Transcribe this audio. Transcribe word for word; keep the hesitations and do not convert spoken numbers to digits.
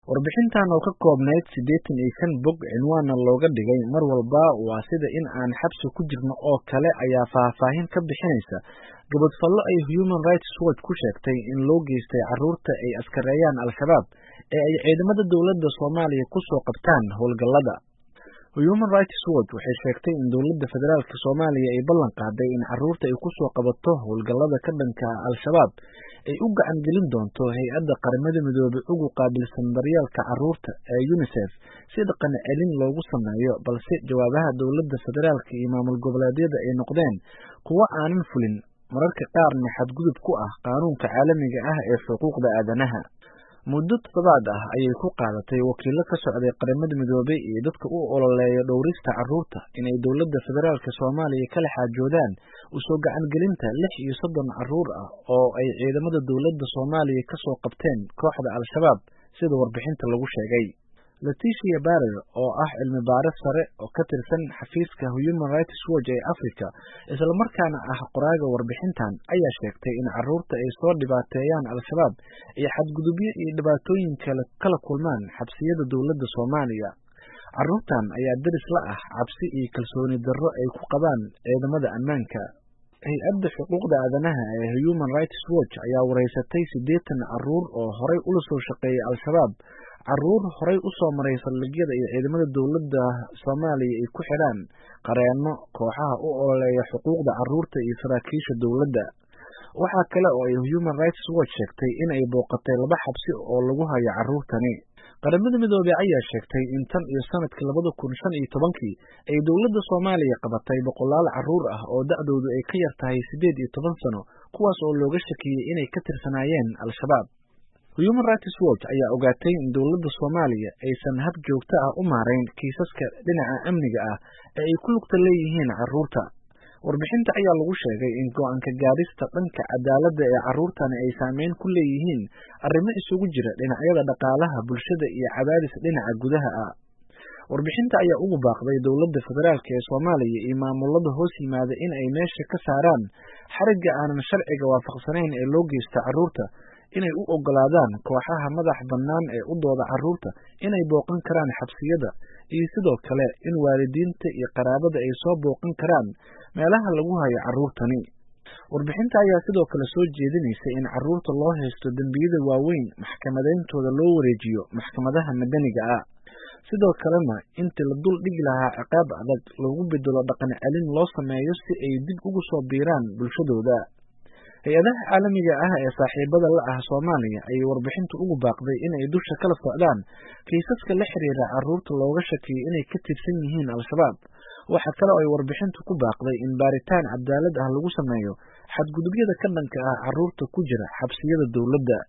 Warbixintan oo ka koobnayd siddeetan iyo shan bog cinwaanna looga dhigay mar walba waa sida in aan xabsi ku jirno oo kale ayaa faahfaahin ka bixinaysa gabadhfallo ay Human Rights Watch ku sheegtay in loo geystay carruurta ay askareeyaan Al-Shabaab ee ay ciidamada dowladda Soomaaliya ku soo qabtaan howlgallada. Human Rights Watch waxay sheegtay in dowladda federaalka Soomaaliya ay ballan qaaday in carruurta ay ku soo qabato howlgallada ka dhanka ah Al-Shabaab ay u gacan gelin doonto hay'adda qaramada midoobay ugu qaabilsan daryeelka carruurta ee UNICEF si dhaqan celin loogu sameeyo, balse jawaabaha dowladda federaalka iyo maamul goboleedyada ay noqdeen kuwo aanan fulin, mararka qaarna xadgudub ku ah qaanuunka caalamiga ah ee xuquuqda aadanaha. Muddo toddobaad ah ayay ku qaadatay wakiilo ka socday qaramada midoobay iyo dadka u ololeeya dhowrista carruurta inay dowladda federaalka Soomaaliya kala xaajoodaan u soo gacan gelinta lix iyo soddon carruur ah oo ay ciidamada dowladda Soomaaliya ka soo qabteen kooxda Al-Shabaab sida warbixinta lagu sheegay. Leticia Barrer oo ah cilmi baaris sare oo ka tirsan xafiiska Human Rights Watch ee Afrika isla markaana ah qoraaga warbixintan ayaa sheegtay in carruurta ay soo dhibaateeyaan Al-Shabaab iyo xadgudubyo iyo dhibaatooyin kale kala kulmaan xabsiyada dowladda Soomaaliya. Carruurtan ayaa daris la ah cabsi iyo kalsooni darro ay ku qabaan ciidamada ammaanka. Hay'adda xuquuqda aadanaha ee Human Rights Watch ayaa wareysatay siddeetan carruur oo horay ula soo shaqeeyay Al-Shabaab, carruur horay u soo maray saldhigyada iyo ciidamada dowladda Soomaaliya ay ku xidhaan qareenno, kooxaha u ololeeya xuquuqda carruurta iyo saraakiisha dowladda. Waxaa kale oo ay Human Rights Watch sheegtay in ay booqatay laba xabsi oo lagu hayo carruurtani. Qaramada midoobay ayaa sheegtay in tan iyo sanadkii labada kun shan iyo tobankii ay dowladda Soomaaliya qabatay boqolaal carruur ah oo da'doodu ay ka yar tahay siddeed iyo toban sano, kuwaas oo looga shakiyey inay ka tirsanaayeen Al-Shabaab. Human Rights Watch ayaa ogaatay in dowladda Soomaaliya aysan hab joogto ah u maarayn kiisaska dhinaca amniga ah ee ay ku lugta leeyihiin carruurta. Warbixinta ayaa lagu sheegay in go'aanka gaarista dhanka cadaaladda ee carruurtani ay saameyn ku leeyihiin arrimo isugu jira dhinacyada dhaqaalaha, bulshada iyo cadaadis dhinaca gudaha ah. Warbixinta ayaa ugu baaqday dowladda federaalka ee Soomaaliya iyo maamulada hoos yimaada in ay meesha ka saaraan xarigga aanan sharciga waafaqsanayn ee loo geysto carruurta, inay u oggolaadaan kooxaha madax bannaan ee u dooda carruurta inay booqan karaan xabsiyada, iyo sidoo kale in waalidiinta iyo qaraabada ay soo booqan karaan meelaha lagu hayo carruurtani. Warbixinta ayaa sidoo kale soo jeedinaysa in carruurta loo haysto dembiyada waaweyn maxkamadayntooda loo wareejiyo maxkamadaha madaniga ah, sidoo kalena intii la dul dhigi lahaa ciqaab adag lagu bedelo dhaqan celin loo sameeyo si ay dib ugu soo biiraan bulshadooda. Hay'adaha caalamiga ah ee saaxiibada la ah Soomaaliya ayay warbixintu ugu baaqday in ay dusha kala socdaan kiisaska la xiriira carruurta looga shakiyey inay ka tirsan yihiin Al-Shabaab. Waxa kale oo ay warbixintu ku baaqday in baaritaan cadaalad ah lagu sameeyo xadgudubyada ka dhanka ah carruurta ku jira xabsiyada dowladda.